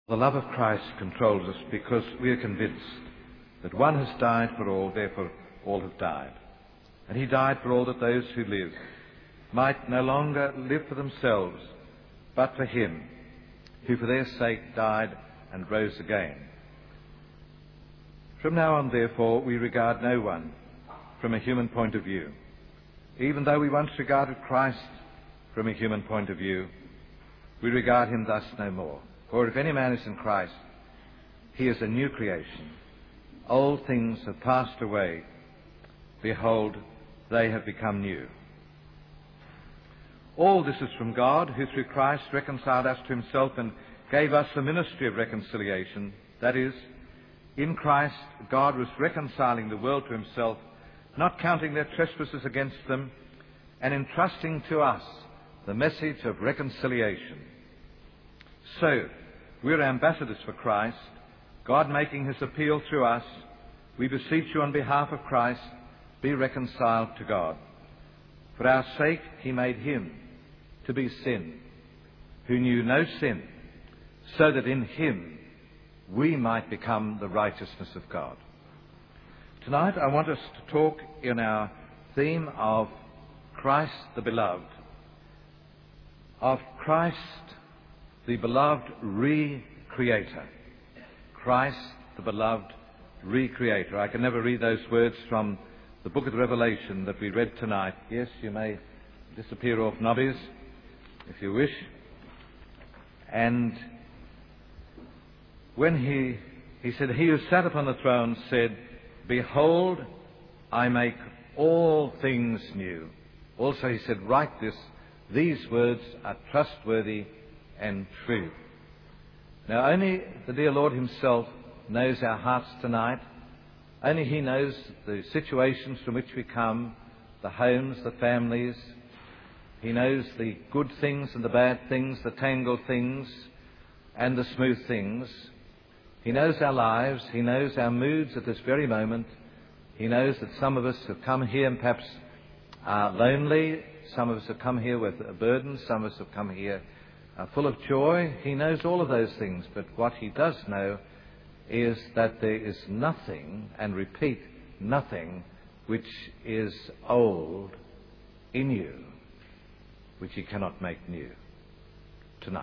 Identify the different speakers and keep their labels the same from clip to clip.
Speaker 1: The love of Christ controls us because we are convinced that one has died for all, therefore all have died. And he died for all that those who live might no longer live for themselves, but for him who for their sake died and rose again. From now on, therefore, we regard no one from a human point of view. Even though we once regarded Christ from a human point of view, we regard him thus no more. For if any man is in Christ, he is a new creation. Old things have passed away. Behold, they have become new. All this is from God, who through Christ reconciled us to himself and gave us the ministry of reconciliation. That is, in Christ, God was reconciling the world to himself, not counting their trespasses against them, and entrusting to us the message of reconciliation. So, we're ambassadors for Christ, God making his appeal through us. We beseech you on behalf of Christ, be reconciled to God. For our sake he made him to be sin, who knew no sin, so that in him we might become the righteousness of God. Tonight I want us to talk in our theme of Christ the Beloved, of Christ the beloved recreator. Christ the beloved recreator. I can never read those words from the book of the Revelation that we read tonight. Yes, you may disappear off nobbies if you wish. And when he said, he who sat upon the throne said, behold, I make all things new. Also he said, write this, these words are trustworthy and true. Now only the dear Lord himself knows our hearts tonight. Only he knows the situations from which we come, the homes, the families. He knows the good things and the bad things, the tangled things and the smooth things. He knows our lives. He knows our moods at this very moment. He knows that some of us have come here and perhaps are lonely. Some of us have come here with a burden. Some of us have come here full of joy. He knows all of those things, but what he does know is that there is nothing, and repeat, nothing, which is old in you, which he cannot make new tonight.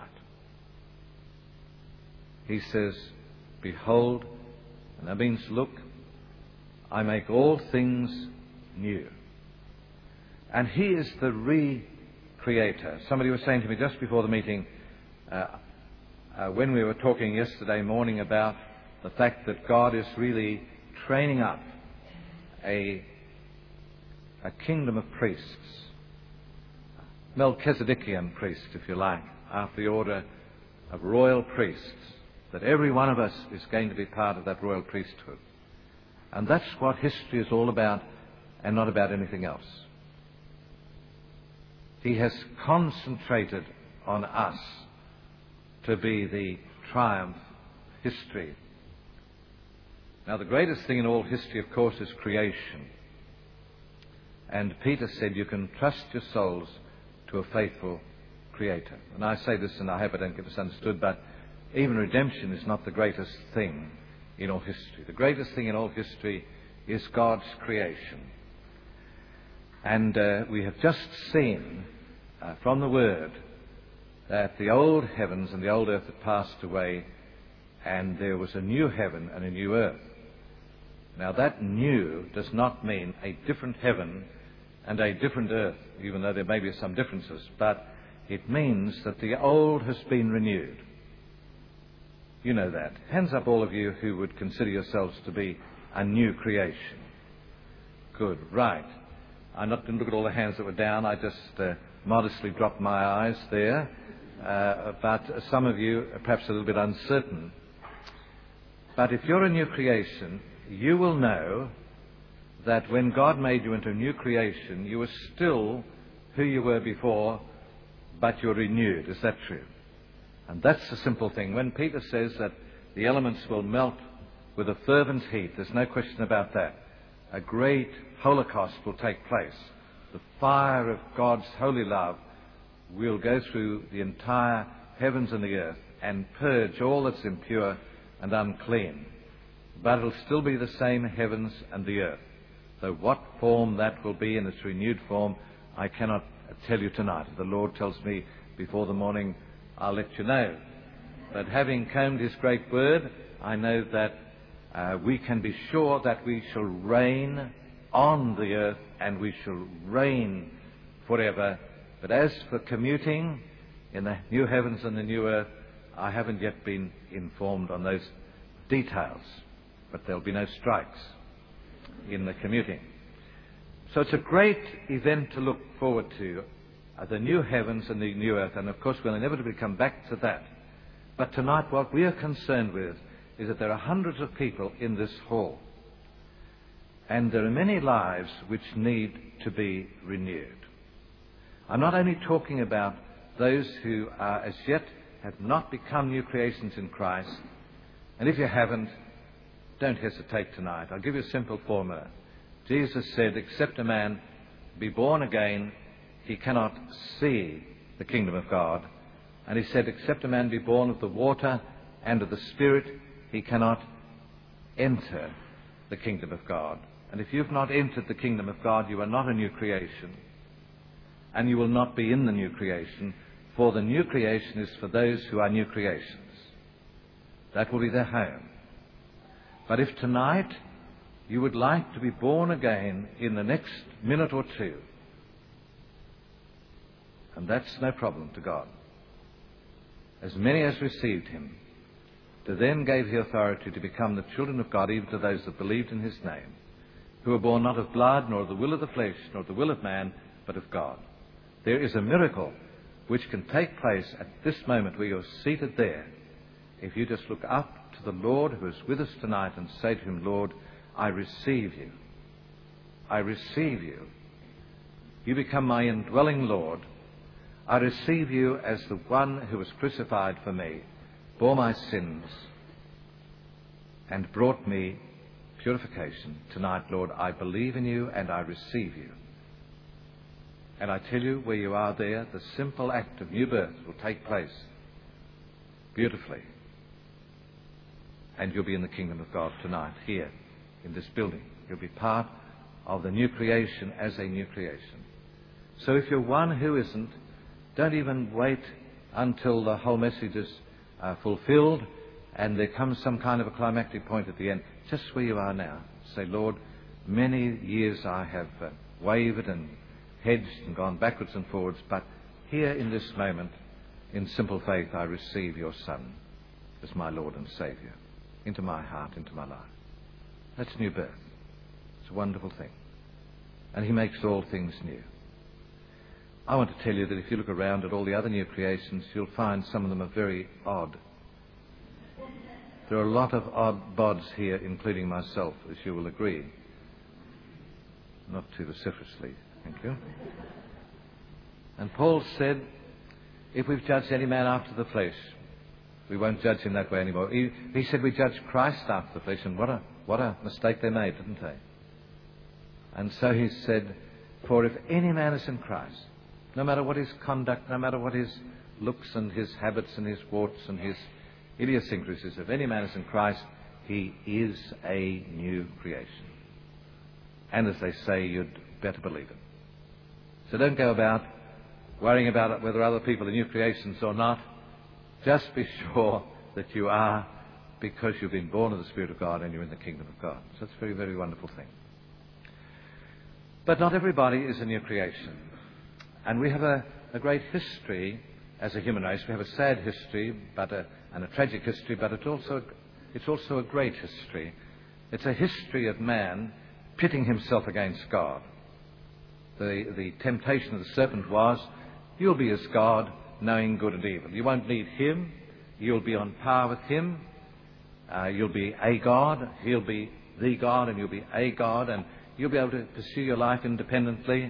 Speaker 1: He says, behold, and that means look, I make all things new. And he is the recreator. Somebody was saying to me just before the meeting, when we were talking yesterday morning about the fact that God is really training up a kingdom of priests, Melchizedekian priests, if you like, after the order of royal priests, that every one of us is going to be part of that royal priesthood. And that's what history is all about, and not about anything else. He has concentrated on us to be the triumph history. Now, the greatest thing in all history, of course, is creation. And Peter said you can trust your souls to a faithful Creator. And I say this, and I hope I don't get misunderstood, but even redemption is not the greatest thing in all history. The greatest thing in all history is God's creation. And we have just seen from the Word that the old heavens and the old earth had passed away, and there was a new heaven and a new earth. Now that new does not mean a different heaven and a different earth, even though there may be some differences, but it means that the old has been renewed. You know that. Hands up, all of you who would consider yourselves to be a new creation. Good, right. I didn't look at all the hands that were down. I just modestly dropped my eyes there. But some of you are perhaps a little bit uncertain. But if you're a new creation, you will know that when God made you into a new creation, you were still who you were before, but you're renewed. Is that true? And that's the simple thing. When Peter says that the elements will melt with a fervent heat, there's no question about that. A great holocaust will take place. The fire of God's holy love will go through the entire heavens and the earth, and purge all that's impure and unclean. But it'll still be the same heavens and the earth. Though what form that will be in its renewed form, I cannot tell you tonight. If the Lord tells me before the morning, I'll let you know. But having combed his great word, I know that we can be sure that we shall reign on the earth and we shall reign forever. But as for commuting in the new heavens and the new earth, I haven't yet been informed on those details. But there'll be no strikes in the commuting. So it's a great event to look forward to, the new heavens and the new earth. And of course we'll inevitably come back to that. But tonight what we are concerned with is that there are hundreds of people in this hall. And there are many lives which need to be renewed. I'm not only talking about those who are as yet have not become new creations in Christ. And if you haven't, don't hesitate tonight. I'll give you a simple formula. Jesus said, except a man be born again, he cannot see the kingdom of God. And he said, except a man be born of the water and of the Spirit, he cannot enter the kingdom of God. And if you've not entered the kingdom of God, you are not a new creation. And you will not be in the new creation, for the new creation is for those who are new creations. That will be their home. But if tonight you would like to be born again in the next minute or two, and that's no problem to God, as many as received him, to them gave he authority to become the children of God, even to those that believed in his name, who were born not of blood, nor of the will of the flesh, nor of the will of man, but of God. There is a miracle which can take place at this moment where you're seated there, if you just look up to the Lord who is with us tonight and say to him, Lord, I receive you. I receive you. You become my indwelling Lord. I receive you as the one who was crucified for me, bore my sins, and brought me purification. Tonight, Lord, I believe in you and I receive you. And I tell you, where you are there, the simple act of new birth will take place beautifully. And you'll be in the kingdom of God tonight, here, in this building. You'll be part of the new creation as a new creation. So if you're one who isn't, don't even wait until the whole message is fulfilled and there comes some kind of a climactic point at the end. Just where you are now. Say, Lord, many years I have wavered and hedged and gone backwards and forwards, but here in this moment, in simple faith, I receive your Son as my Lord and Saviour into my heart, into my life. That's new birth. It's a wonderful thing. And he makes all things new. I want to tell you that if you look around at all the other new creations, you'll find some of them are very odd. There are a lot of odd bods here, including myself, as you will agree. Not too vociferously, thank you. And Paul said, if we've judged any man after the flesh, we won't judge him that way anymore. He said we judge Christ after the flesh, and what a mistake they made, didn't they? And so he said, for if any man is in Christ, no matter what his conduct, no matter what his looks and his habits and his warts and his idiosyncrasies, if any man is in Christ, he is a new creation. And as they say, you'd better believe it. So don't go about worrying about whether other people are new creations or not. Just be sure that you are, because you've been born of the Spirit of God and you're in the kingdom of God. So it's a very, very wonderful thing. But not everybody is a new creation. And we have a great history as a human race. We have a sad history and a tragic history, but it's also a great history. It's a history of man pitting himself against God. The temptation of the serpent was, you'll be as God, knowing good and evil. You won't need him. You'll be on par with him. You'll be a God. He'll be the God, and you'll be a God, and you'll be able to pursue your life independently.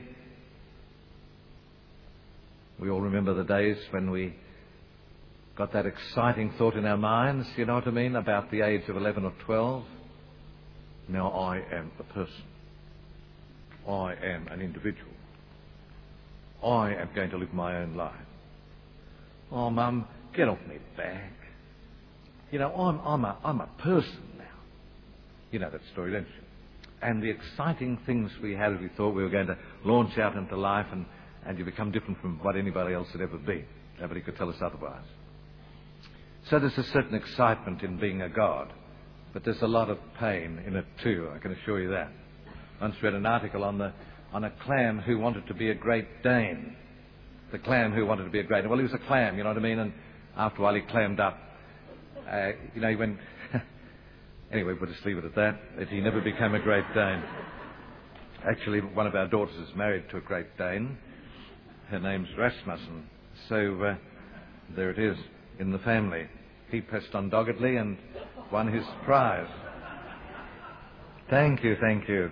Speaker 1: We all remember the days when we got that exciting thought in our minds, you know what I mean, about the age of 11 or 12. Now I am a person. I am an individual. I am going to live my own life. Oh, Mum, Get off me back. You know, I'm a person now. You know that story, don't you? And the exciting things we had as we thought we were going to launch out into life, and you become different from what anybody else had ever been. Nobody could tell us otherwise. So there's a certain excitement in being a god, but there's a lot of pain in it too, I can assure you that. Once read an article on a clam who wanted to be a Great Dane. The clam who wanted to be a Great Dane. Well, he was a clam, you know what I mean? And after a while he clammed up. He went... Anyway, we'll just leave it at that he never became a Great Dane. Actually, one of our daughters is married to a Great Dane. Her name's Rasmussen. So there it is in the family. He pressed on doggedly and won his prize. Thank you.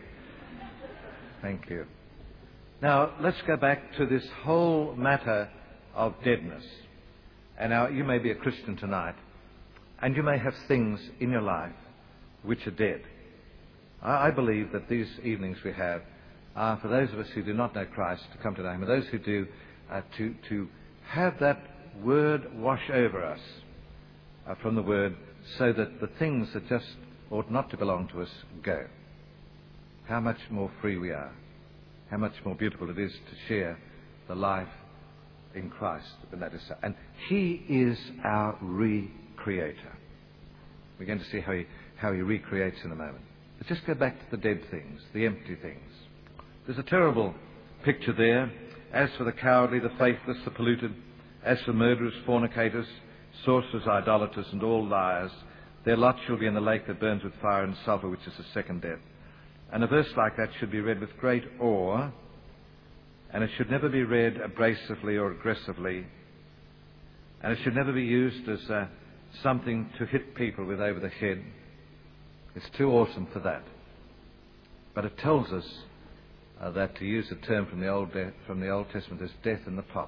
Speaker 1: Now, let's go back to this whole matter of deadness. And now, you may be a Christian tonight, and you may have things in your life which are dead. I believe that these evenings we have are for those of us who do not know Christ to come to know Him, and those who do, to have that Word wash over us from the Word, so that the things that just ought not to belong to us go. How much more free we are. How much more beautiful it is to share the life in Christ. And that is so. And He is our recreator. We're going to see how he recreates in a moment. But just go back to the dead things, the empty things. There's a terrible picture there. As for the cowardly, the faithless, the polluted, as for murderers, fornicators, sorcerers, idolaters, and all liars, their lot shall be in the lake that burns with fire and sulphur, which is the second death. And a verse like that should be read with great awe, and it should never be read abrasively or aggressively, and it should never be used as something to hit people with over the head. It's too awesome for that. But it tells us that, to use a term from the Old Testament, there's death in the pot.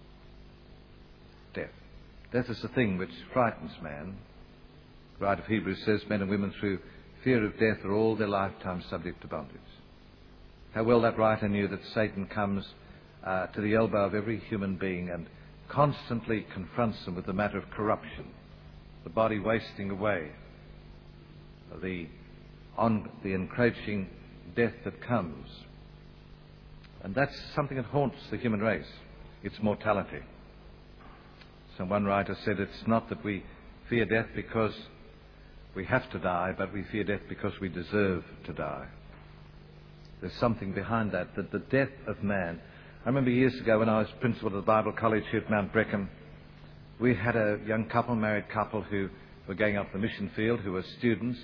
Speaker 1: Death. Death is the thing which frightens man. The writer of Hebrews says men and women through fear of death are all their lifetime subject to bondage. How well that writer knew that Satan comes to the elbow of every human being and constantly confronts them with the matter of corruption, the body wasting away, the encroaching death that comes. And that's something that haunts the human race. It's mortality. So one writer said it's not that we fear death because we have to die, but we fear death because we deserve to die. There's something behind that the death of man. I remember years ago when I was principal of the Bible College here at Mount Brecon, we had a young couple, married couple, who were going up the mission field, who were students.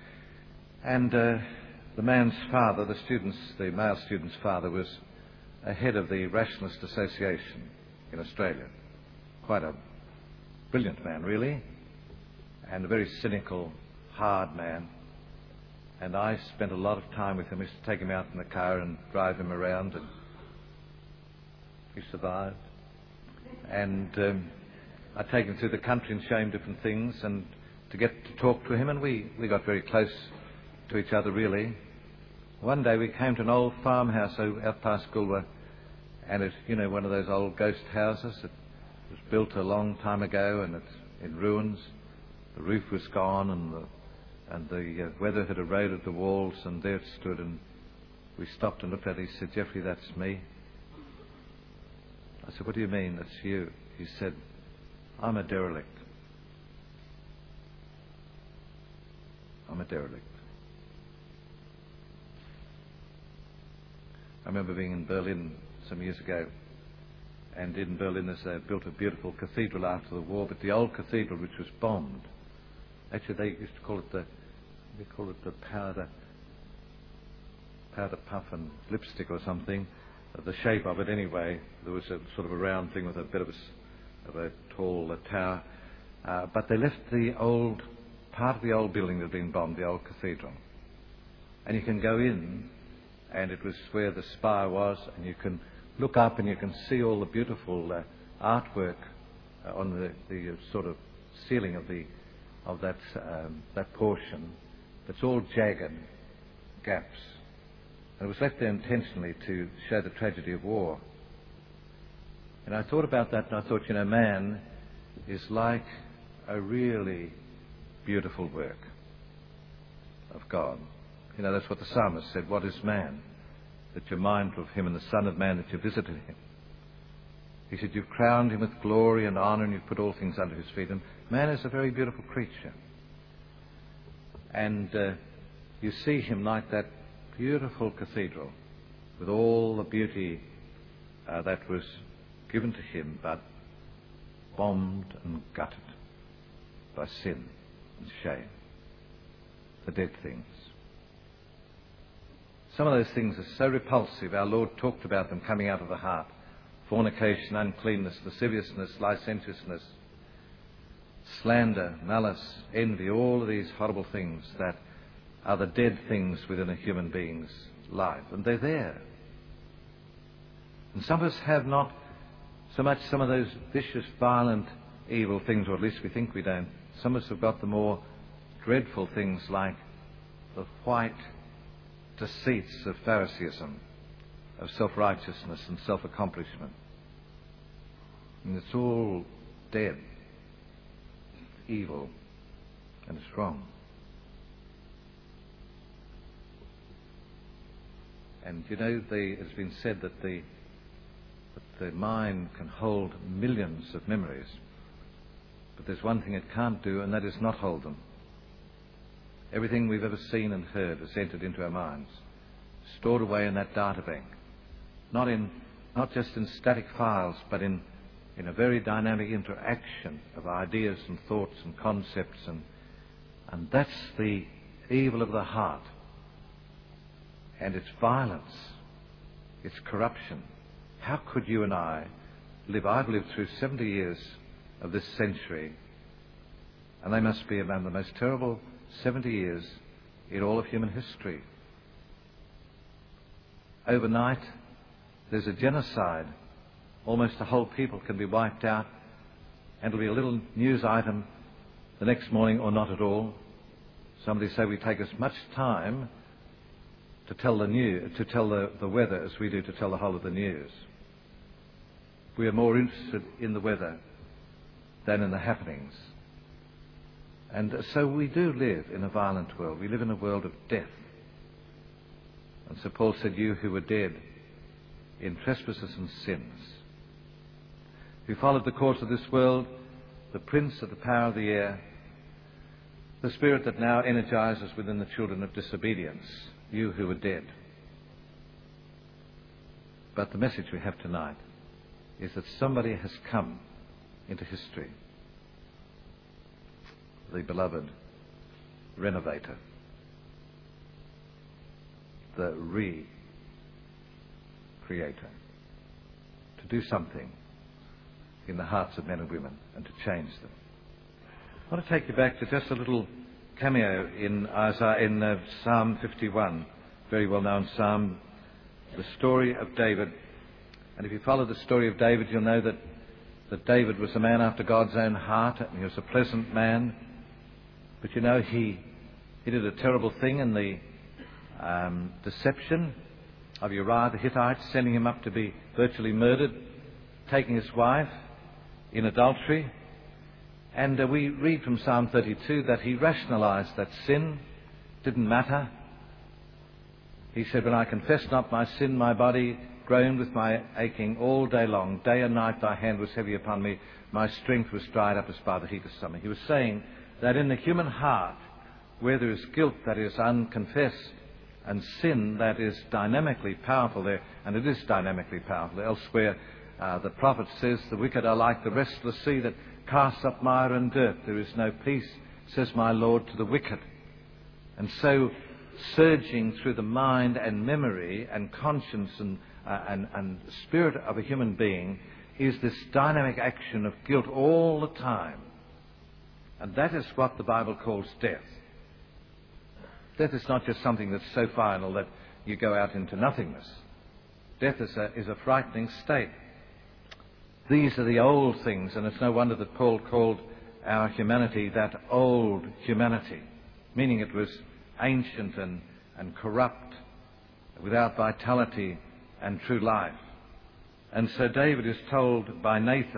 Speaker 1: And the man's father, the male student's father, was a head of the Rationalist Association in Australia. Quite a brilliant man, really, and a very cynical, hard man. And I spent a lot of time with him. I used to take him out in the car and drive him around, and he survived. And I'd take him through the country and show him different things, and to get to talk to him, and we got very close to each other, really. One day we came to an old farmhouse out past Goolwa, and it's, one of those old ghost houses. It was built a long time ago, and it's in ruins. The roof was gone, and the weather had eroded the walls, and there it stood. And we stopped and looked at it. He said, "Geoffrey, that's me." I said, "What do you mean, that's you?" He said, "I'm a derelict. I'm a derelict." I remember being in Berlin some years ago, and in Berlin they built a beautiful cathedral after the war, but the old cathedral, which was bombed, actually they used to call it the powder puff and lipstick or something, the shape of it anyway. There was a sort of a round thing with a bit of a tall tower, but they left the old part of the old building that had been bombed, the old cathedral, and you can go in, and it was where the spire was, and you can look up and you can see all the beautiful artwork on the sort of ceiling of that portion. It's all jagged gaps, and it was left there intentionally to show the tragedy of war. And I thought about that, and I thought, man, is like a really beautiful work of God. You know, that's what the psalmist said. What is man that you're mindful of him, and the Son of Man that you visited him? He said, you've crowned him with glory and honor, and you've put all things under his feet. And man is a very beautiful creature. And you see him like that beautiful cathedral with all the beauty that was given to him, but bombed and gutted by sin and shame, the dead things. Some of those things are so repulsive. Our Lord talked about them coming out of the heart: fornication, uncleanness, lasciviousness, licentiousness, slander, malice, envy, all of these horrible things that are the dead things within a human being's life. And they're there. And some of us have not so much some of those vicious, violent, evil things, or at least we think we don't. Some of us have got the more dreadful things like the white deceits of Phariseeism, of self-righteousness and self-accomplishment. And it's all dead, evil, and it's wrong. And you know, it's been said that the mind can hold millions of memories, but there's one thing it can't do, and that is not hold them. Everything we've ever seen and heard is entered into our minds, stored away in that data bank, not just in static files, but in a very dynamic interaction of ideas and thoughts and concepts, and that's the evil of the heart, and its violence, its corruption. How could you and I live? I've lived through 70 years of this century, and they must be among the most terrible 70 years in all of human history. Overnight, there's a genocide. Almost a whole people can be wiped out, and it'll be a little news item the next morning, or not at all. Somebody say we take as much time to tell the weather as we do to tell the whole of the news. We are more interested in the weather than in the happenings. And so we do live in a violent world. We live in a world of death. And so Paul said, you who were dead in trespasses and sins, who followed the course of this world, the prince of the power of the air, the spirit that now energizes within the children of disobedience, you who were dead. But the message we have tonight is that somebody has come into history, the beloved renovator, the re-creator, to do something in the hearts of men and women and to change them. I want to take you back to just a little cameo in Psalm 51, very well known psalm, the story of David. And if you follow the story of David, you'll know that David was a man after God's own heart, and he was a pleasant man. But you know, he did a terrible thing in the deception of Uriah the Hittite, sending him up to be virtually murdered, taking his wife in adultery. And we read from Psalm 32 that he rationalized that sin didn't matter. He said, when I confessed not my sin, my body groaned with my aching all day long. Day and night thy hand was heavy upon me. My strength was dried up as by the heat of summer. He was saying that in the human heart, where there is guilt that is unconfessed and sin that is dynamically powerful there, and it is dynamically powerful. Elsewhere, the prophet says, the wicked are like the restless sea that casts up mire and dirt. There is no peace, says my Lord, to the wicked. And so, surging through the mind and memory and conscience and spirit of a human being is this dynamic action of guilt all the time. And that is what the Bible calls death. Death is not just something that's so final that you go out into nothingness. Death is a frightening state. These are the old things, and it's no wonder that Paul called our humanity that old humanity, meaning it was ancient and corrupt, without vitality and true life. And so David is told by Nathan,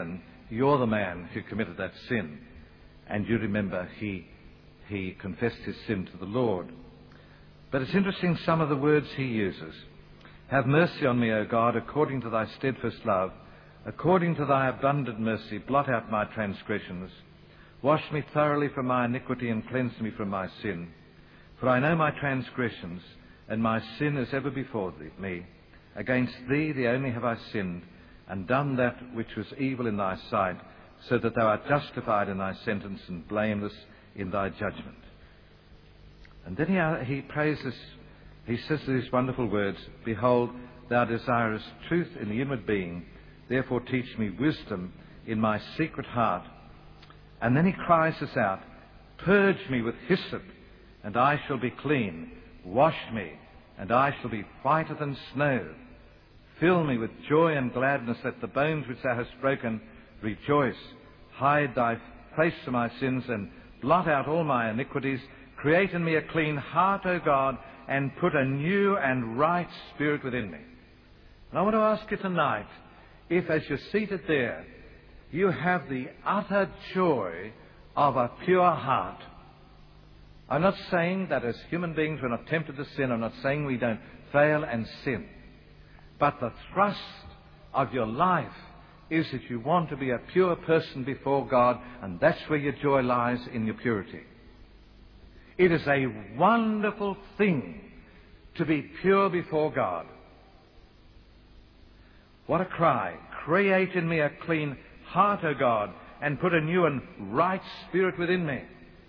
Speaker 1: you're the man who committed that sin. And you remember he confessed his sin to the Lord. But it's interesting some of the words he uses. Have mercy on me, O God, according to thy steadfast love. According to thy abundant mercy, blot out my transgressions. Wash me thoroughly from my iniquity and cleanse me from my sin. For I know my transgressions, and my sin is ever before me. Against thee, the only, have I sinned, and done that which was evil in thy sight, so that thou art justified in thy sentence and blameless in thy judgment. And then he praises, he says these wonderful words, Behold, thou desirest truth in the inward being, therefore teach me wisdom in my secret heart. And then he cries this out, Purge me with hyssop, and I shall be clean. Wash me, and I shall be whiter than snow. Fill me with joy and gladness, that the bones which thou hast broken rejoice. Hide thy face from my sins, and blot out all my iniquities. Create in me a clean heart, O God, and put a new and right spirit within me. And I want to ask you tonight, if as you're seated there, you have the utter joy of a pure heart. I'm not saying that as human beings we're not tempted to sin. I'm not saying we don't fail and sin. But the thrust of your life is that you want to be a pure person before God, and that's where your joy lies, in your purity. It is a wonderful thing to be pure before God. What a cry. Create in me a clean heart, O God, and put a new and right spirit within me.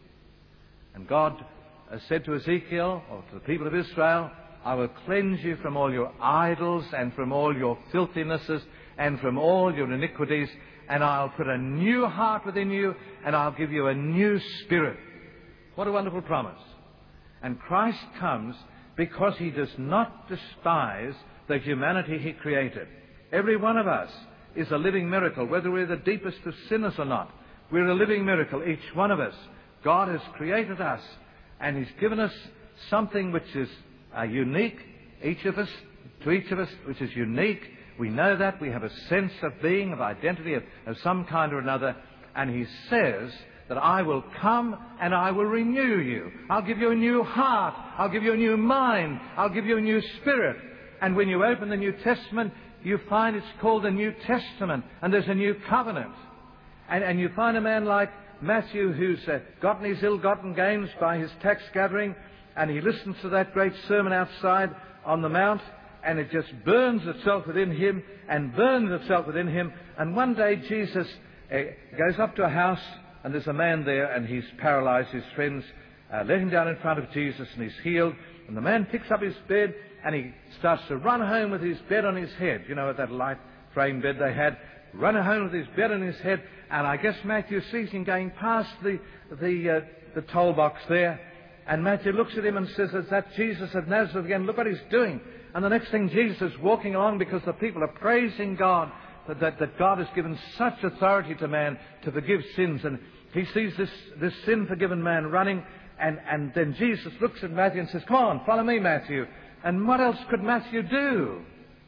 Speaker 1: And God said to Ezekiel, or to the people of Israel, I will cleanse you from all your idols and from all your filthinesses and from all your iniquities, and I'll put a new heart within you, and I'll give you a new spirit. What a wonderful promise. And Christ comes because he does not despise the humanity he created. Every one of us is a living miracle, whether we're the deepest of sinners or not. We're a living miracle, each one of us. God has created us, and he's given us something which is unique, to each of us, which is unique. We know that. We have a sense of being, of identity, of some kind or another. And he says that I will come and I will renew you. I'll give you a new heart. I'll give you a new mind. I'll give you a new spirit. And when you open the New Testament, you find it's called the New Testament, and there's a new covenant. And you find a man like Matthew, who's gotten his ill-gotten gains by his tax gathering, and he listens to that great sermon outside on the mount, and it just burns itself within him and burns itself within him. And one day Jesus goes up to a house, and there's a man there, and he's paralyzed. His friends let him down in front of Jesus, and he's healed. And the man picks up his bed, and he starts to run home with his bed on his head. You know, that light frame bed they had. Run home with his bed on his head. And I guess Matthew sees him going past the toll box there. And Matthew looks at him and says, is that Jesus of Nazareth again? Look what he's doing. And the next thing, Jesus is walking along because the people are praising God, that God has given such authority to man to forgive sins. And he sees this sin-forgiven man running. And then Jesus looks at Matthew and says, come on, follow me, Matthew. And what else could Matthew do?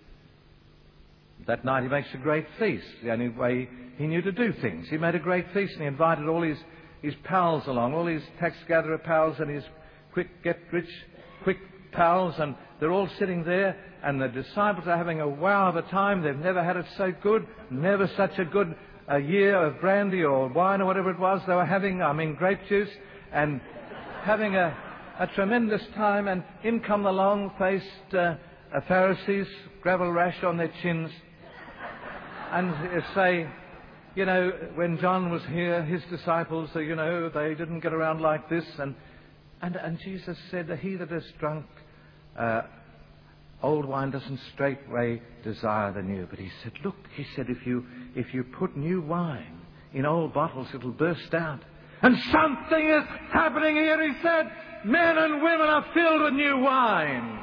Speaker 1: That night he makes a great feast, the only way he knew to do things. He made a great feast, and he invited all his pals along, all his tax-gatherer pals and his quick pals, and they're all sitting there, and the disciples are having a wow of a time. They've never had it so good, never such a good year of brandy or wine or whatever it was they were having, grape juice, and having a tremendous time. And in come the long-faced Pharisees, gravel rash on their chins, and say, you know, when John was here, his disciples, you know, they didn't get around like this. And Jesus said that he that has drunk old wine doesn't straightway desire the new. But he said, look, he said, if you put new wine in old bottles, it'll burst out. And something is happening here, he said. Men and women are filled with new wine.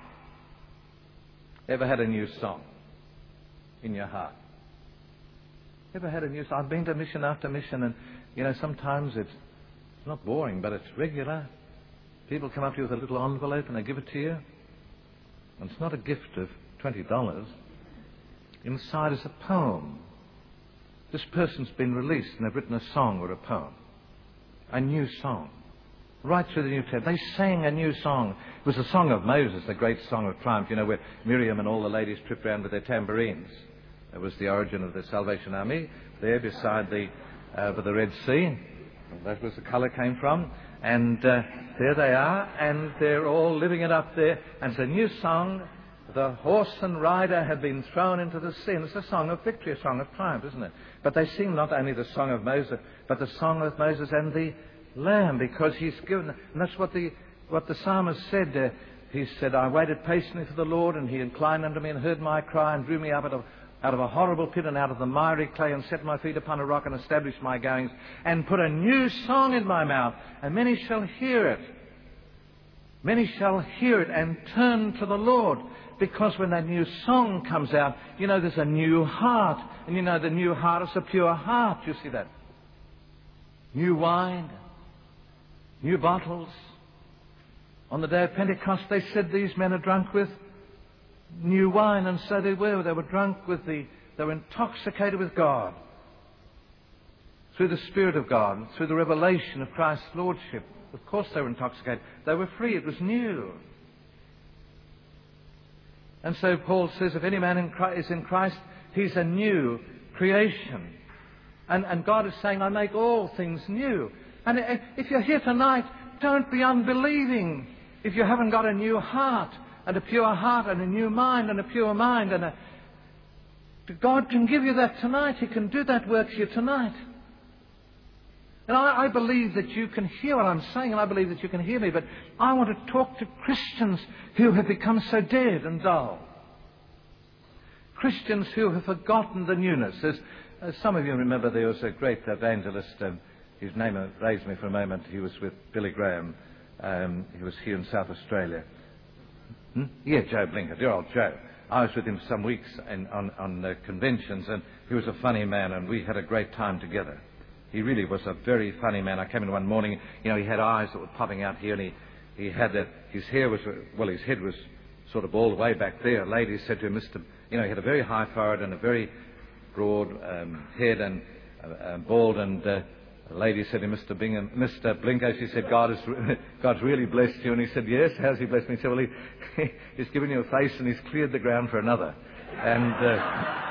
Speaker 1: Ever had a new song in your heart? Ever had a new song? I've been to mission after mission, and, you know, sometimes it's not boring, but it's regular. People come up to you with a little envelope and they give it to you. And it's not a gift of $20. Inside is a poem. This person's been released and they've written a song or a poem. A new song. Right through the New Testament. They sang a new song. It was the Song of Moses, the great song of triumph, where Miriam and all the ladies tripped around with their tambourines. That was the origin of the Salvation Army, there beside the Red Sea. That was the colour came from. And there they are, and they're all living it up there. And it's a new song. The horse and rider have been thrown into the sea. And it's a song of victory, a song of triumph, isn't it? But they sing not only the Song of Moses, but the Song of Moses and the Lamb, because he's given, and that's what the psalmist said. He said, I waited patiently for the Lord, and he inclined unto me and heard my cry and drew me out of a horrible pit and out of the miry clay, and set my feet upon a rock and established my goings, and put a new song in my mouth, and many shall hear it. Many shall hear it and turn to the Lord, because when that new song comes out, there's a new heart, and the new heart is a pure heart. You see that? New wine, new bottles. On the day of Pentecost, they said these men are drunk with new wine, and so they were. They were drunk they were intoxicated with God. Through the Spirit of God, through the revelation of Christ's Lordship. Of course they were intoxicated. They were free. It was new. And so Paul says, if any man is in Christ, he's a new creation. And God is saying, I make all things new. And if you're here tonight, don't be unbelieving if you haven't got a new heart and a pure heart and a new mind and a pure mind. God can give you that tonight. He can do that work for you tonight. And I believe that you can hear what I'm saying, and I believe that you can hear me, but I want to talk to Christians who have become so dead and dull. Christians who have forgotten the newness. As some of you remember, there was a great evangelist, his name raised me for a moment. He was with Billy Graham. He was here in South Australia. Yeah, Joe Blinker, dear old Joe. I was with him for some weeks on conventions, and he was a funny man, and we had a great time together. He really was a very funny man. I came in one morning, he had eyes that were popping out here, and he had his hair was, his head was sort of bald way back there. A lady said to him, he had a very high forehead and a very broad head and bald, and the lady said to Mr. Blinko, she said, God's really blessed you. And he said, yes, how's he blessed me? He said, well, he's given you a face and he's cleared the ground for another. And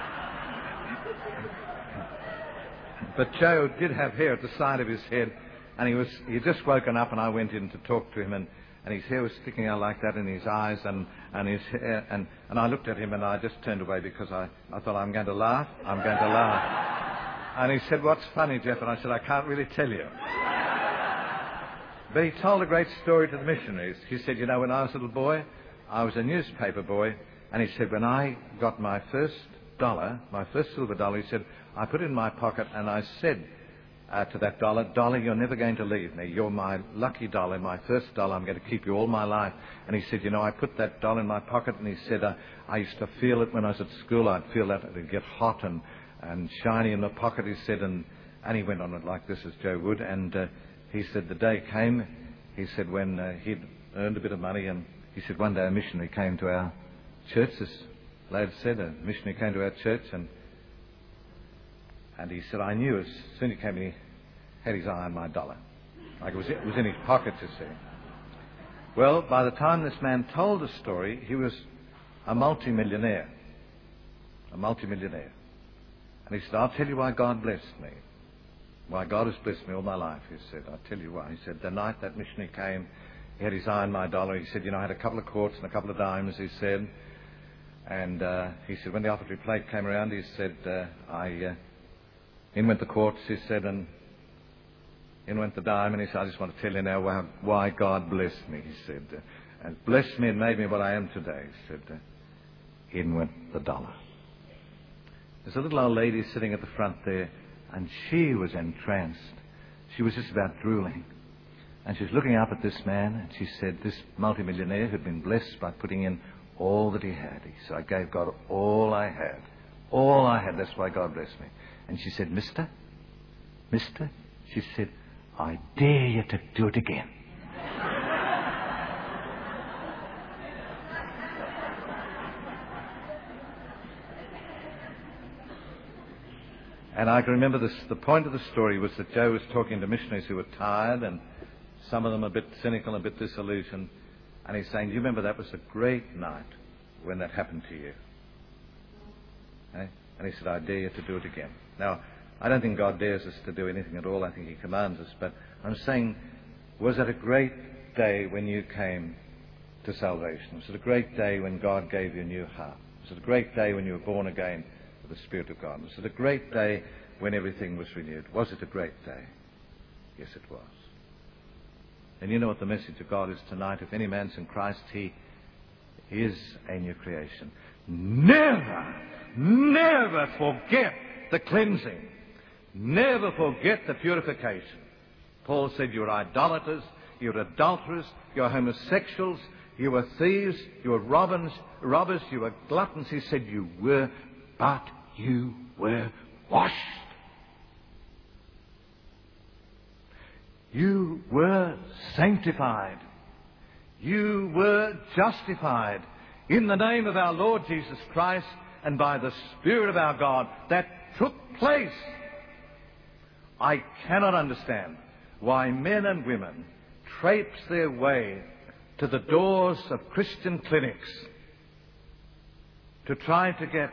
Speaker 1: but Joe did have hair at the side of his head, and he'd just woken up, and I went in to talk to him, and his hair was sticking out like that in his eyes, and his hair, and I looked at him, and I just turned away because I thought, I'm going to laugh. And he said, what's funny, Jeff? And I said, I can't really tell you. But he told a great story to the missionaries. He said, when I was a little boy, I was a newspaper boy, and he said, when I got my first silver dollar, he said, I put it in my pocket, and I said to that dollar, you're never going to leave me. You're my lucky dollar, my first dollar. I'm going to keep you all my life. And he said, I put that dollar in my pocket, and he said, I used to feel it when I was at school. I'd feel that it would get hot and shiny in the pocket, he said, and he went on it like this, as Joe would. And he said the day came, he said, when he'd earned a bit of money, and he said one day a missionary came to our church, this lad said, a missionary came to our church, and he said, I knew as soon as he came in, he had his eye on my dollar. Like it was in his pocket, you see. Well, by the time this man told the story, he was a multimillionaire. And he said, I'll tell you why God blessed me. Why God has blessed me all my life, he said. I'll tell you why. He said, the night that missionary came, he had his eye on my dollar. He said, I had a couple of quarts and a couple of dimes, he said. And he said, when the offertory plate came around, he said, in went the quartz, he said, and in went the dime. And he said, I just want to tell you now why God blessed me, he said. And blessed me and made me what I am today, he said. In went the dollar. There's a little old lady sitting at the front there, and she was entranced. She was just about drooling. And she was looking up at this man, and she said, this multimillionaire had been blessed by putting in all that he had. He said, I gave God all I had. All I had, that's why God blessed me. And she said, Mister, she said, I dare you to do it again. And I can remember this, the point of the story was that Joe was talking to missionaries who were tired and some of them a bit cynical and a bit disillusioned. And he's saying, do you remember that was a great night when that happened to you? Eh? And he said, I dare you to do it again. Now, I don't think God dares us to do anything at all. I think he commands us. But I'm saying, was it a great day when you came to salvation? Was it a great day when God gave you a new heart? Was it a great day when you were born again with the Spirit of God? Was it a great day when everything was renewed? Was it a great day? Yes, it was. And you know what the message of God is tonight. If any man's in Christ, he is a new creation. Never forget the cleansing. Never forget the purification. Paul said you were idolaters, you were adulterers, you were homosexuals, you were thieves, you were robbers, you were gluttons. He said you were, but you were washed. You were sanctified. You were justified in the name of our Lord Jesus Christ and by the Spirit of our God. That took place. I cannot understand why men and women traipse their way to the doors of Christian clinics to try to get,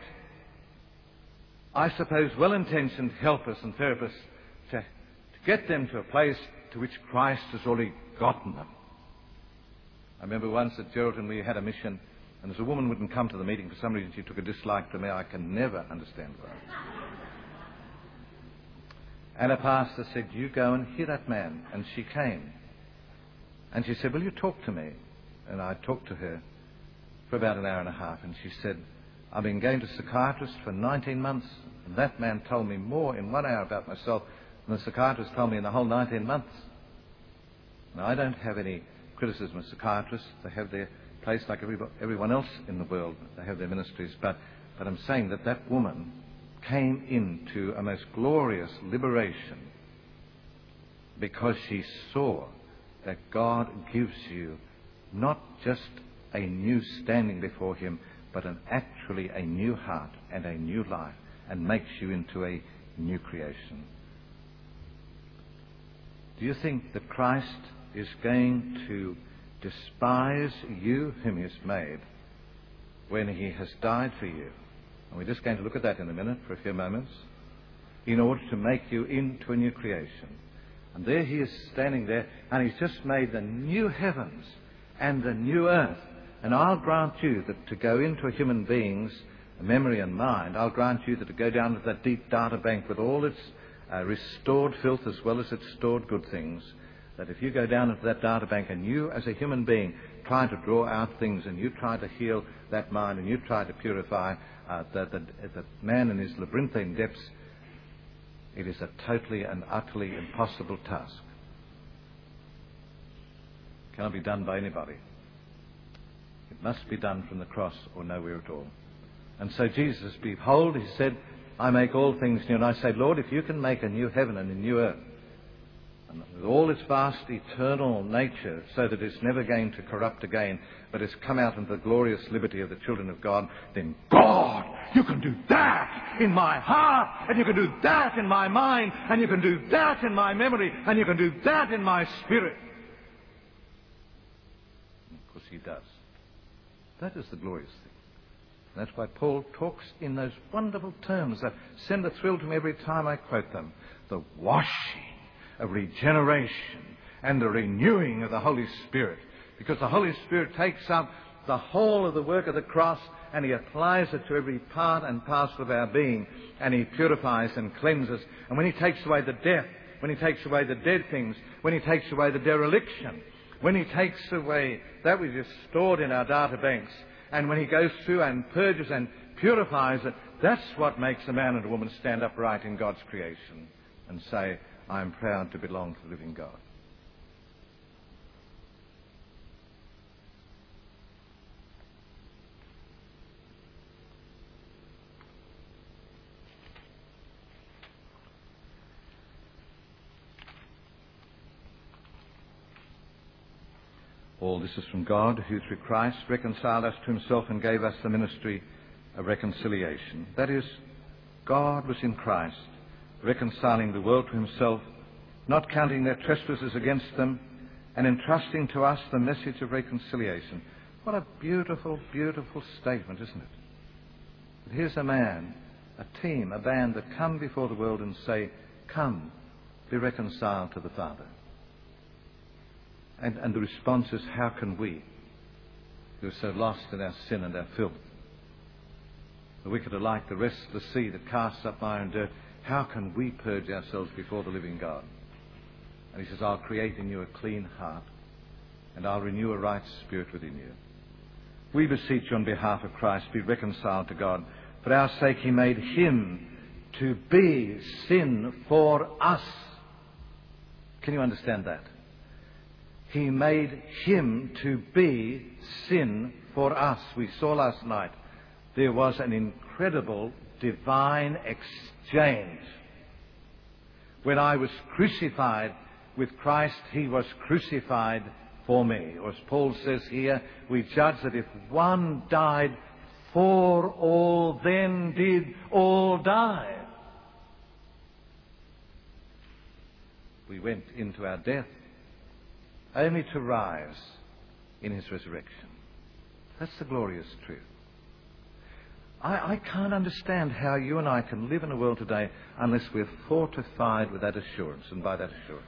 Speaker 1: I suppose, well-intentioned helpers and therapists to get them to a place to which Christ has already gotten them. I remember once at Geraldton we had a mission, and as a woman wouldn't come to the meeting, for some reason she took a dislike to me. I can never understand why. And a pastor said, you go and hear that man. And she came. And she said, will you talk to me? And I talked to her for about an hour and a half. And she said, I've been going to a psychiatrist for 19 months. And that man told me more in 1 hour about myself than the psychiatrist told me in the whole 19 months. Now, I don't have any criticism of psychiatrists. They have their place like everyone else in the world. They have their ministries. But I'm saying that that woman came into a most glorious liberation because she saw that God gives you not just a new standing before him, but actually a new heart and a new life, and makes you into a new creation. Do you think that Christ is going to despise you whom he has made when he has died for you? And we're just going to look at that in a minute for a few moments, in order to make you into a new creation. And there he is standing there, and he's just made the new heavens and the new earth. And I'll grant you that to go into a human being's memory and mind, I'll grant you that to go down to that deep data bank with all its restored filth as well as its stored good things, that if you go down into that data bank and you as a human being try to draw out things and you try to heal that mind and you try to purify the man in his labyrinthine depths, it is a totally and utterly impossible task. It cannot be done by anybody. It must be done from the cross or nowhere at all. And so Jesus, behold, he said, I make all things new. And I say, Lord, if you can make a new heaven and a new earth, and with all its vast eternal nature, so that it's never going to corrupt again, but it's come out into the glorious liberty of the children of God, then God, you can do that in my heart, and you can do that in my mind, and you can do that in my memory, and you can do that in my spirit. And of course he does. That is the glorious thing. And that's why Paul talks in those wonderful terms that send a thrill to me every time I quote them. The washing of regeneration and the renewing of the Holy Spirit. Because the Holy Spirit takes up the whole of the work of the cross and he applies it to every part and parcel of our being, and he purifies and cleanses. And when he takes away the death, when he takes away the dead things, when he takes away the dereliction, when he takes away that which is stored in our data banks, and when he goes through and purges and purifies it, that's what makes a man and a woman stand upright in God's creation and say, I am proud to belong to the living God. All this is from God, who through Christ reconciled us to himself and gave us the ministry of reconciliation. That is, God was in Christ, reconciling the world to himself, not counting their trespasses against them, and entrusting to us the message of reconciliation. What a beautiful, beautiful statement, isn't it? But here's a man, a team, a band that come before the world and say, come, be reconciled to the Father. And the response is, how can we, who are so lost in our sin and our filth, the wicked are like the rest of the sea that casts up iron dirt, how can we purge ourselves before the living God? And he says, I'll create in you a clean heart, and I'll renew a right spirit within you. We beseech you on behalf of Christ, be reconciled to God. For our sake he made him to be sin for us. Can you understand that? He made him to be sin for us. We saw last night there was an incredible divine exchange. When I was crucified with Christ, he was crucified for me. Or as Paul says here, we judge that if one died for all, then did all die. We went into our death only to rise in his resurrection. That's the glorious truth. I can't understand how you and I can live in a world today unless we're fortified with that assurance, and by that assurance.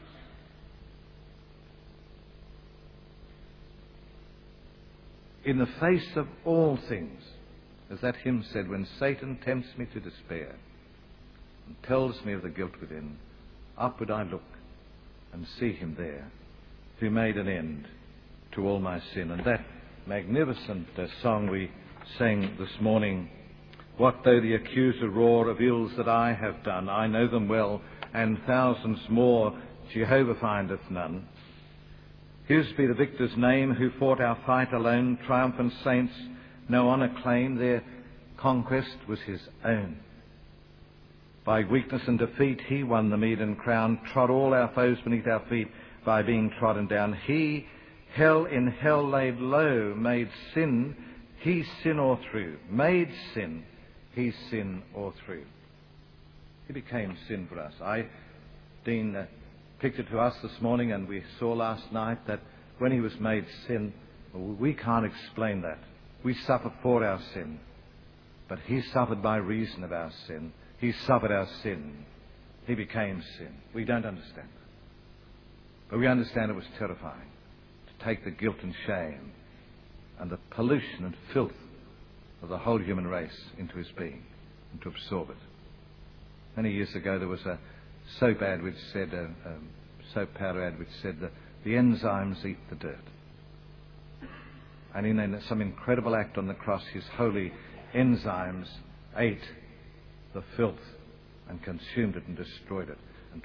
Speaker 1: In the face of all things, as that hymn said, when Satan tempts me to despair and tells me of the guilt within, upward I look and see him there, who made an end to all my sin. And that magnificent song we sang this morning, what though the accuser roar of ills that I have done, I know them well, and thousands more, Jehovah findeth none. His be the victor's name who fought our fight alone, triumphant saints no honour claim, their conquest was his own. By weakness and defeat he won the meed and crown, trod all our foes beneath our feet by being trodden down. He, hell in hell laid low, made sin, he sin or through, made sin, he sin or through. He became sin for us. Dean pictured to us this morning, and we saw last night, that when he was made sin, we can't explain that. We suffer for our sin, but he suffered by reason of our sin. He suffered our sin. He became sin. We don't understand that. But we understand it was terrifying to take the guilt and shame and the pollution and filth of the whole human race into his being and to absorb it. Many years ago there was a soap ad which said, soap powder ad which said that the enzymes eat the dirt. And in some incredible act on the cross, his holy enzymes ate the filth and consumed it and destroyed it. And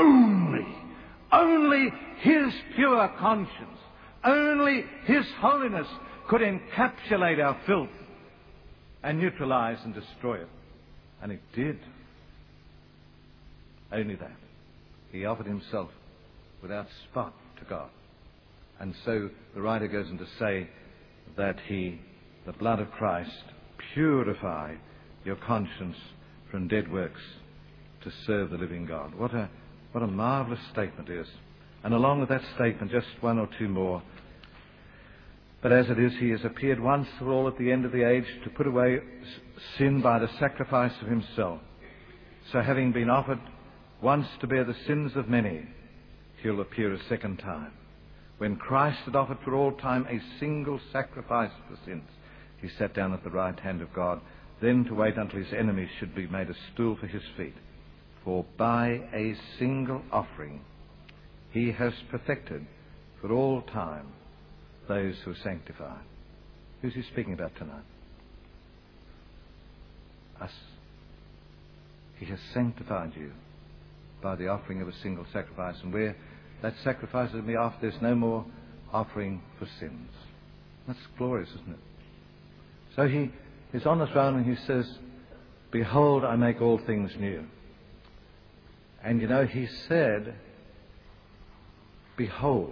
Speaker 1: only his pure conscience, only his holiness could encapsulate our filth and neutralize and destroy it. And it did. Only that. He offered himself without spot to God. And so the writer goes on to say that the blood of Christ, purify your conscience from dead works to serve the living God. What a marvelous statement it is. And along with that statement, just one or two more. But as it is, he has appeared once for all at the end of the age to put away sin by the sacrifice of himself. So having been offered once to bear the sins of many, he'll appear a second time. When Christ had offered for all time a single sacrifice for sins, he sat down at the right hand of God, then to wait until his enemies should be made a stool for his feet. For by a single offering he has perfected for all time those who are sanctified. Who's he speaking about tonight? Us. He has sanctified you by the offering of a single sacrifice. And where that sacrifice is to be offered, there's no more offering for sins. That's glorious, isn't it? So he is on the throne and he says, behold, I make all things new. And you know, he said, behold.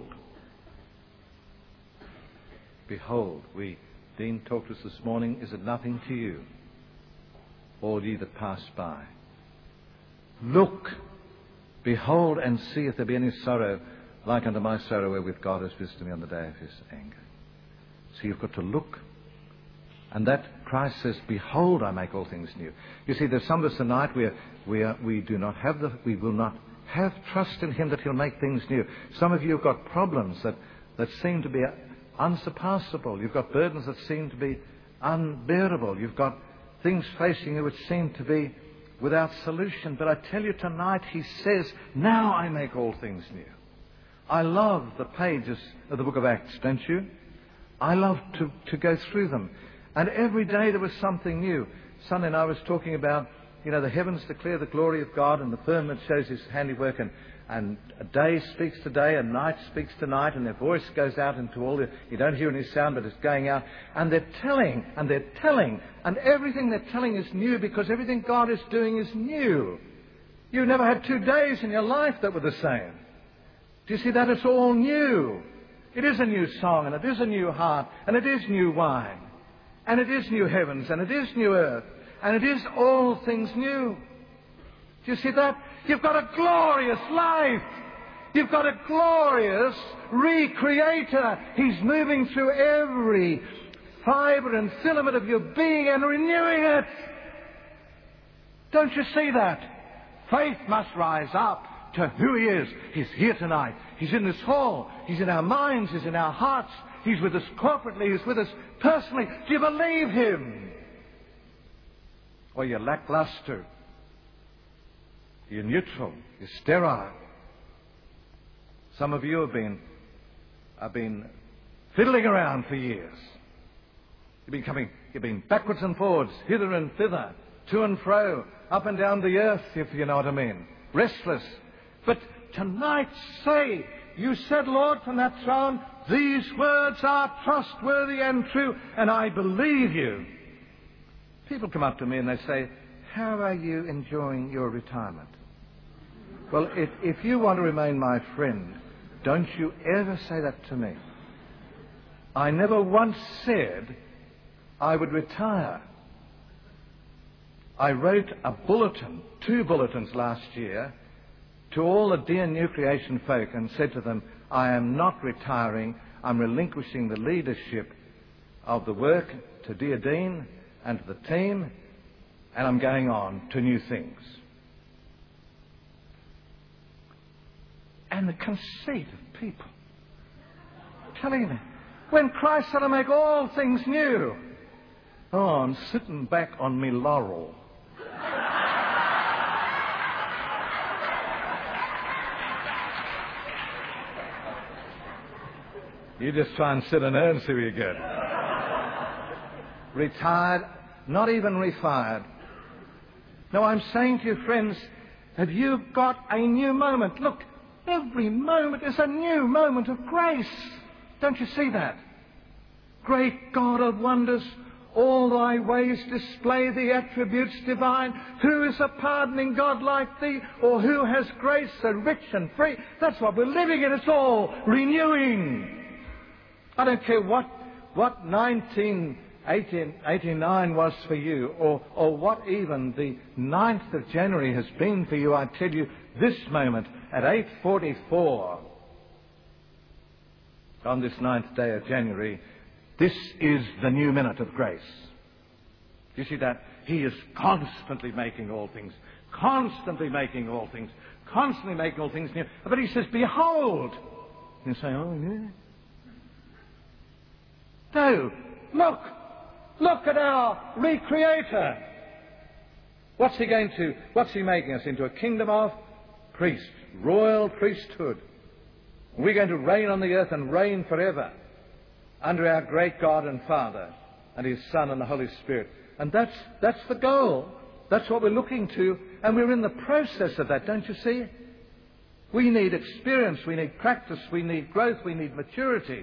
Speaker 1: Behold. Dean talked to us this morning, is it nothing to you, all ye that pass by? Look, behold, and see if there be any sorrow like unto my sorrow wherewith God has visited me on the day of his anger. So you've got to look. And that Christ says, behold, I make all things new. You see, there's some of us tonight we do not have we will not have trust in him that he'll make things new. Some of you have got problems that seem to be unsurpassable. You've got burdens that seem to be unbearable. You've got things facing you which seem to be without solution. But I tell you tonight, he says, now I make all things new. I love the pages of the book of Acts, don't you? I love to go through them. And every day there was something new. Sunday night I was talking about, the heavens declare the glory of God and the firmament shows his handiwork, and a day speaks to day and night speaks to night, and their voice goes out into all you don't hear any sound, but it's going out. And they're telling, and everything they're telling is new, because everything God is doing is new. You've never had 2 days in your life that were the same. Do you see that? It's all new. It is a new song, and it is a new heart, and it is new wine, and it is new heavens, and it is new earth, and it is all things new. Do you see that? You've got a glorious life. You've got a glorious recreator. He's moving through every fibre and filament of your being and renewing it. Don't you see that? Faith must rise up to who he is. He's here tonight. He's in this hall. He's in our minds. He's in our hearts. He's with us corporately. He's with us personally. Do you believe him? Or you're lackluster. You're neutral. You're sterile. Some of you have been fiddling around for years. You've been backwards and forwards, hither and thither, to and fro, up and down the earth, if you know what I mean. Restless. But tonight say, you said, Lord, from that throne, these words are trustworthy and true, and I believe you. People come up to me and they say, how are you enjoying your retirement? Well, if you want to remain my friend, don't you ever say that to me. I never once said I would retire. I wrote a bulletin, 2 bulletins last year, to all the dear New Creation folk and said to them, I am not retiring. I'm relinquishing the leadership of the work to dear Dean and to the team, and I'm going on to new things. And the conceit of people telling me, when Christ said to make all things new, oh, I'm sitting back on me laurel. You just try and sit and earn, see where you get. Retired, not even refired. No, I'm saying to you, friends, have you got a new moment? Look, every moment is a new moment of grace. Don't you see that? Great God of wonders, all thy ways display the attributes divine. Who is a pardoning God like thee? Or who has grace so rich and free? That's what we're living in. It's all renewing. I don't care what 1989 was for you, or what even the 9th of January has been for you. I tell you, this moment at 8:44 on this 9th day of January, this is the new minute of grace. You see that? He is constantly making all things, constantly making all things, constantly making all things new. But he says, behold. You say, oh, yeah. No, look at our Recreator. What's he making us into? A kingdom of priests, royal priesthood. We're going to reign on the earth and reign forever under our great God and Father and his Son and the Holy Spirit. And that's the goal. That's what we're looking to, and we're in the process of that, don't you see? We need experience, we need practice, we need growth, we need maturity.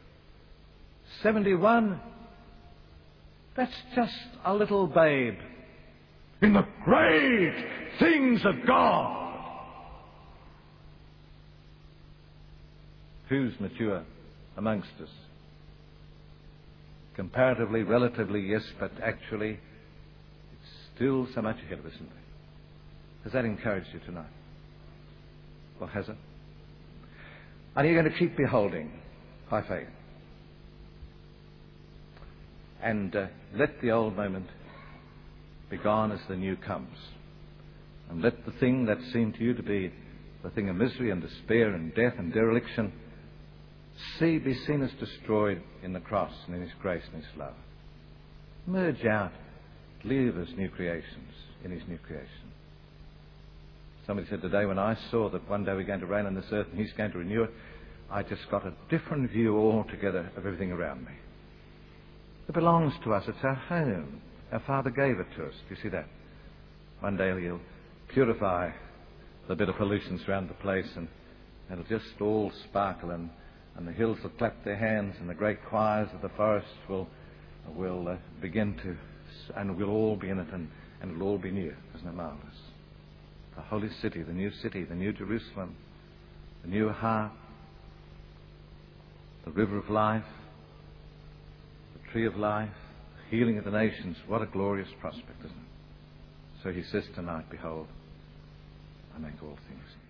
Speaker 1: 71, that's just a little babe in the great things of God. Who's mature amongst us? Comparatively, relatively, yes, but actually, it's still so much ahead of us, isn't it? Has that encouraged you tonight? Well, has it? And you're going to keep beholding by faith. And let the old moment be gone as the new comes. And let the thing that seemed to you to be the thing of misery and despair and death and dereliction be seen as destroyed in the cross and in His grace and His love. Merge out, live as new creations in His new creation. Somebody said today, when I saw that one day we're going to reign on this earth and He's going to renew it, I just got a different view altogether of everything around me. It belongs to us. It's our home. Our Father gave it to us. Do you see that? One day He'll purify the bit of pollutions around the place, and it'll just all sparkle, and the hills will clap their hands, and the great choirs of the forest will begin to, and we'll all be in it, and it'll all be new. Isn't it marvelous? The holy city, the new Jerusalem, the new heart, the river of life, the tree of life, the healing of the nations. What a glorious prospect, isn't it? So He says tonight, behold, I make all things new.